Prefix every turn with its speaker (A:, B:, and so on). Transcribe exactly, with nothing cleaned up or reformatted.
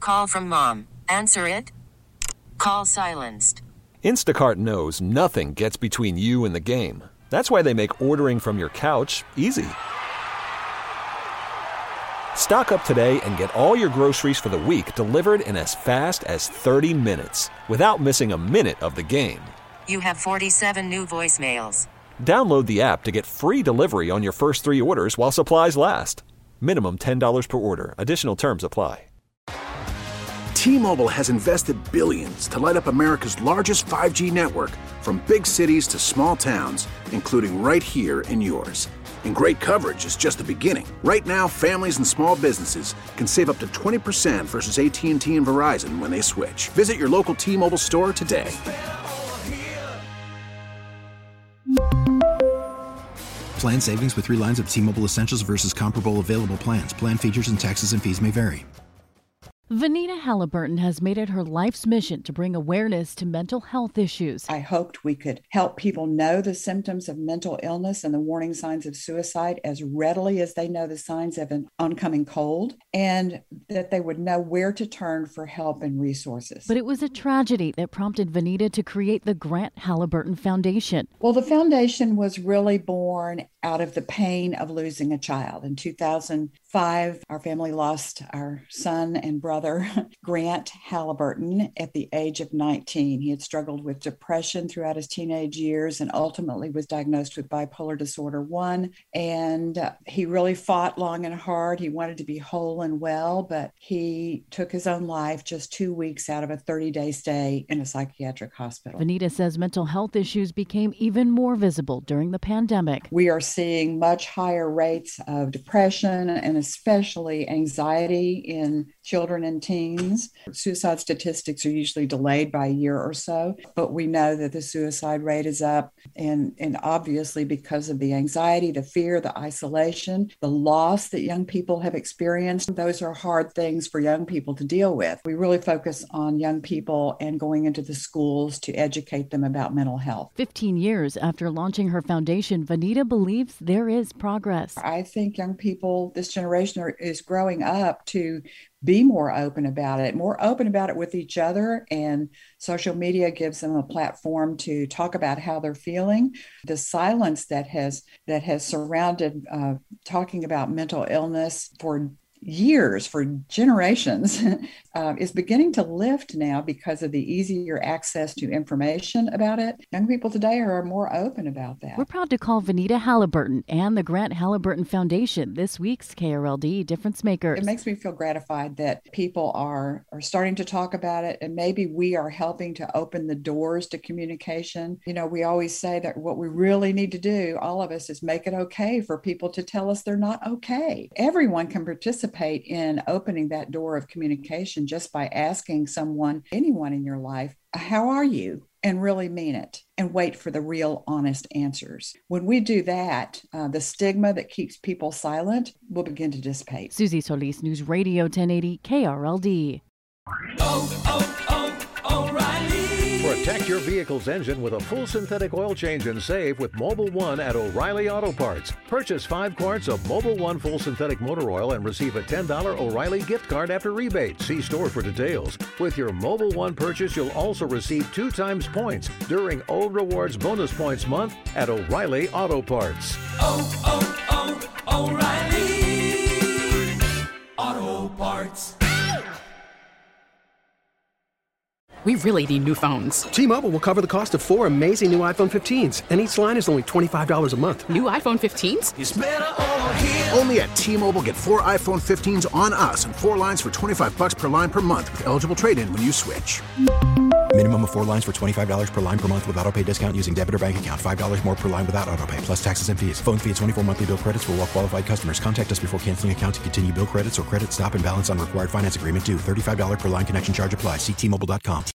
A: call from mom. Answer it. Call silenced.
B: Instacart knows nothing gets between you and the game. That's why they make ordering from your couch easy. Stock up today and get all your groceries for the week delivered in as fast as thirty minutes without missing a minute of the game.
A: You have forty-seven new voicemails.
B: Download the app to get free delivery on your first three orders while supplies last. Minimum ten dollars per order. Additional terms apply.
C: T-Mobile has invested billions to light up America's largest five G network, from big cities to small towns, including right here in yours. And great coverage is just the beginning. Right now, families and small businesses can save up to twenty percent versus A T and T and Verizon when they switch. Visit your local T-Mobile store today.
D: Plan savings with three lines of T-Mobile Essentials versus comparable available plans. Plan features and taxes and fees may vary.
E: Vanita Halliburton has made it her life's mission to bring awareness to mental health issues.
F: I hoped we could help people know the symptoms of mental illness and the warning signs of suicide as readily as they know the signs of an oncoming cold, and that they would know where to turn for help and resources.
E: But it was a tragedy that prompted Vanita to create the Grant Halliburton Foundation.
F: Well, the foundation was really born out of the pain of losing a child. In two thousand five, our family lost our son and brother, Grant Halliburton, at the age of nineteen. He had struggled with depression throughout his teenage years and ultimately was diagnosed with bipolar disorder one. And uh, he really fought long and hard. He wanted to be whole and well, but he took his own life just two weeks out of a thirty-day stay in a psychiatric hospital.
E: Vanita says mental health issues became even more visible during the pandemic.
F: We are seeing much higher rates of depression and especially anxiety in children and teens. Suicide statistics are usually delayed by a year or so, but we know that the suicide rate is up, and, and obviously because of the anxiety, the fear, the isolation, the loss that young people have experienced. Those are hard things for young people to deal with. We really focus on young people and going into the schools to educate them about mental health.
E: fifteen years after launching her foundation, Vanita believes there is progress.
F: I think young people, this generation are, is growing up to be more open about it, more open about it with each other. And social media gives them a platform to talk about how they're feeling. The silence that has that has surrounded uh, talking about mental illness for years, for generations, uh, is beginning to lift now because of the easier access to information about it. Young people today are more open about that.
E: We're proud to call Vanita Halliburton and the Grant Halliburton Foundation this week's K R L D Difference Makers.
F: It makes me feel gratified that people are, are starting to talk about it, and maybe we are helping to open the doors to communication. You know, we always say that what we really need to do, all of us, is make it okay for people to tell us they're not okay. Everyone can participate in opening that door of communication just by asking someone, anyone in your life, how are you? And really mean it and wait for the real honest answers. When we do that, uh, the stigma that keeps people silent will begin to dissipate.
E: Susie Solis, News Radio ten eighty K R L D.
G: Oh, oh, oh, O'Reilly.
H: Protect your vehicle's engine with a full synthetic oil change and save with Mobil one at O'Reilly Auto Parts. Purchase five quarts of Mobil one full synthetic motor oil and receive a ten dollars O'Reilly gift card after rebate. See store for details. With your Mobil one purchase, you'll also receive two times points during O Rewards Bonus Points Month at O'Reilly Auto Parts.
G: Oh, oh, oh, O'Reilly Auto Parts.
I: We really need new phones.
J: T-Mobile will cover the cost of four amazing new iPhone fifteens, and each line is only twenty-five dollars a month.
I: New iPhone fifteens?
G: It's better over here.
C: Only at T-Mobile, get four iPhone fifteens on us and four lines for twenty-five bucks per line per month with eligible trade-in when you switch.
D: Minimum of four lines for twenty-five dollars per line per month with autopay discount using debit or bank account. five dollars more per line without autopay, plus taxes and fees. Phone fee at twenty-four monthly bill credits for well-qualified customers. Contact us before canceling account to continue bill credits or credit stop and balance on required finance agreement due. thirty-five dollars per line connection charge applies. See T Mobile dot com.